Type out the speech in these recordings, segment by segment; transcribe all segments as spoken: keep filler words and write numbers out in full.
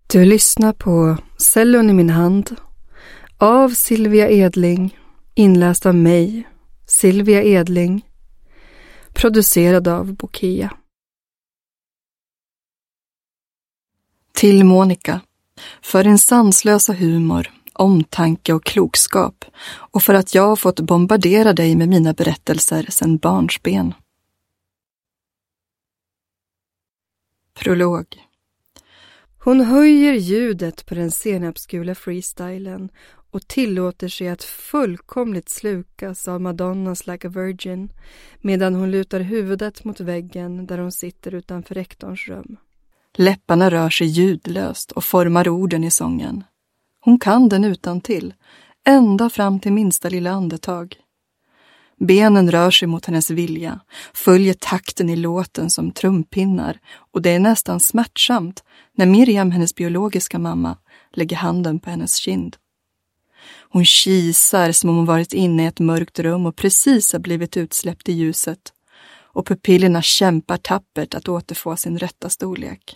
Du lyssnar på Cellon i min hand av Silvia Edling, inläst av mig, Silvia Edling, producerad av Bokia. Till Monica, för din sanslösa humor, omtanke och klokskap och för att jag har fått bombardera dig med mina berättelser sedan barnsben. Prolog. Hon höjer ljudet på den senapsgula freestylen och tillåter sig att fullkomligt slukas av Madonnas Like a Virgin medan hon lutar huvudet mot väggen där hon sitter utanför rektorns rum. Läpparna rör sig ljudlöst och formar orden i sången. Hon kan den utantill, ända fram till minsta lilla andetag. Benen rör sig mot hennes vilja, följer takten i låten som trumpinnar och det är nästan smärtsamt när Miriam, hennes biologiska mamma, lägger handen på hennes kind. Hon kisar som om hon varit inne i ett mörkt rum och precis har blivit utsläppt i ljuset och pupillerna kämpar tappert att återfå sin rätta storlek.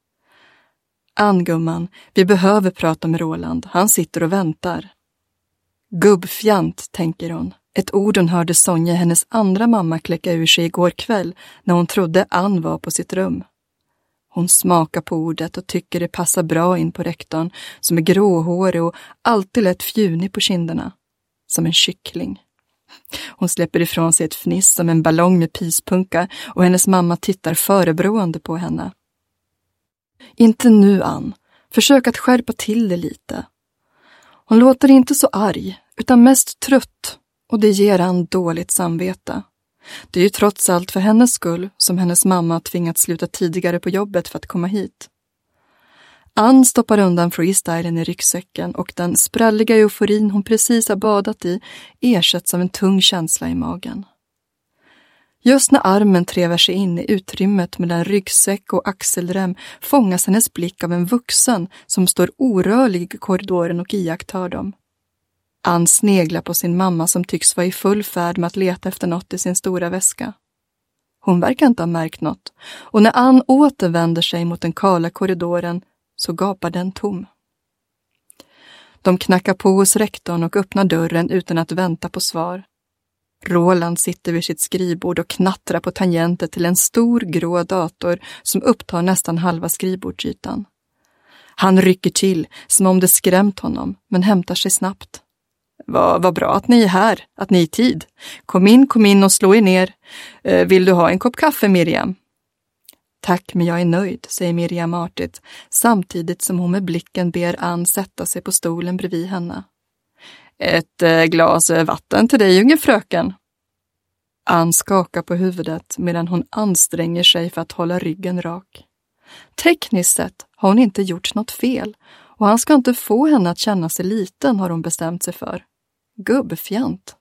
Ann, gumman, vi behöver prata med Roland, han sitter och väntar. Gubbfjant, tänker hon. Ett ord hon hörde Sonja, hennes andra mamma, kläcka ur sig igår kväll när hon trodde Ann var på sitt rum. Hon smakar på ordet och tycker det passar bra in på rektorn som är gråhårig och alltid lätt fjunig på kinderna. Som en kyckling. Hon släpper ifrån sig ett fniss som en ballong med pispunkar och hennes mamma tittar förebrående på henne. Inte nu, Ann. Försök att skärpa till det lite. Hon låter inte så arg utan mest trött och det ger Ann dåligt samvete. Det är ju trots allt för hennes skull som hennes mamma tvingats sluta tidigare på jobbet för att komma hit. Ann stoppar undan freestylen i ryggsäcken och den spralliga euforin hon precis har badat i ersätts av en tung känsla i magen. Just när armen trevar sig in i utrymmet mellan ryggsäck och axelrem fångas hennes blick av en vuxen som står orörlig i korridoren och iakttar dem. Ann sneglar på sin mamma som tycks vara i full färd med att leta efter något i sin stora väska. Hon verkar inte ha märkt något och när Ann återvänder sig mot den kala korridoren så gapar den tom. De knackar på hos rektorn och öppnar dörren utan att vänta på svar. Roland sitter vid sitt skrivbord och knattrar på tangenter till en stor grå dator som upptar nästan halva skrivbordsytan. Han rycker till som om det skrämt honom men hämtar sig snabbt. Vad, vad bra att ni är här, att ni är i tid. Kom in, kom in och slå er ner. Eh, vill du ha en kopp kaffe, Miriam? Tack, men jag är nöjd, säger Miriam artigt, samtidigt som hon med blicken ber Ann sätta sig på stolen bredvid henne. Ett eh, glas vatten till dig, unge fröken. Ann skakar på huvudet medan hon anstränger sig för att hålla ryggen rak. Tekniskt sett har hon inte gjort något fel och han ska inte få henne att känna sig liten, har hon bestämt sig för. Gubbfjant.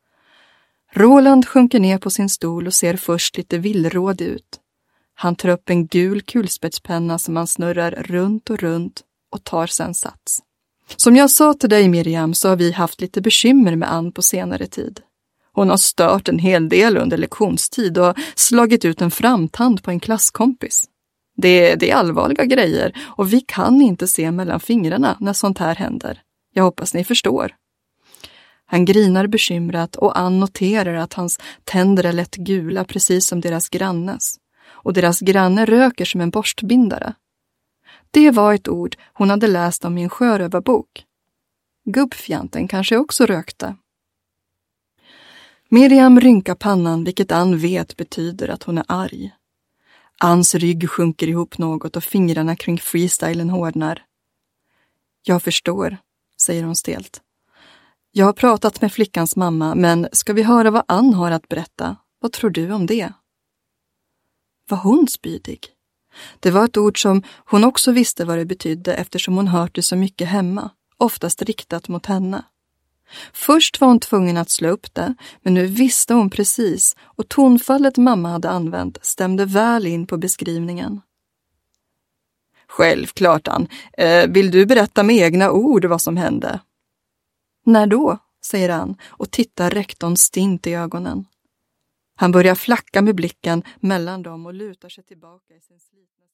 Roland sjunker ner på sin stol och ser först lite villrådig ut. Han tar upp en gul kulspetspenna som han snurrar runt och runt och tar sen sats. Som jag sa till dig, Miriam, så har vi haft lite bekymmer med Ann på senare tid. Hon har stört en hel del under lektionstid och slagit ut en framtand på en klasskompis. Det, det är allvarliga grejer och vi kan inte se mellan fingrarna när sånt här händer. Jag hoppas ni förstår. Han grinar bekymrat och Ann noterar att hans tänder är lätt gula precis som deras grannes. Och deras granne röker som en borstbindare. Det var ett ord hon hade läst om i en sjörövarbok. Gubbfjanten kanske också rökte. Miriam rynkar pannan, vilket Ann vet betyder att hon är arg. Anns rygg sjunker ihop något och fingrarna kring freestylen hårdnar. Jag förstår, säger hon stelt. Jag har pratat med flickans mamma, men ska vi höra vad Ann har att berätta? Vad tror du om det? Var hon spydig? Det var ett ord som hon också visste vad det betydde eftersom hon hört det så mycket hemma, oftast riktat mot henne. Först var hon tvungen att slå upp det, men nu visste hon precis och tonfallet mamma hade använt stämde väl in på beskrivningen. Självklart, Ann. Eh, vill du berätta med egna ord vad som hände? När då, säger Ann och tittar rektorn stint i ögonen. Han börjar flacka med blicken mellan dem och lutar sig tillbaka i sin slitna